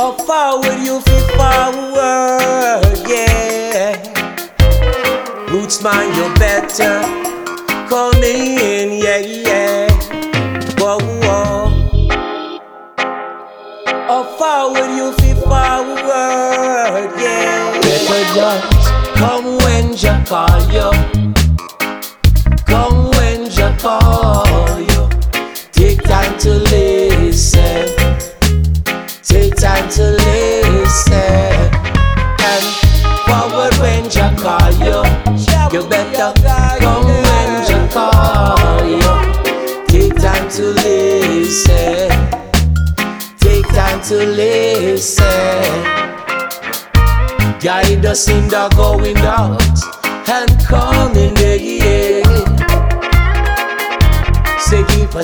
How forward you feel forward, yeah. Roots man, you better call me in, yeah, yeah. Whoa, whoa. How forward you feel forward, yeah. Better just come when Jah call you. Come when Jah call you. Take time to listen. Take time to listen. And forward when Jah call you. You better come when Jah call you. Take time to listen. Take time to listen. Guide us in the going out and coming in. Say keep us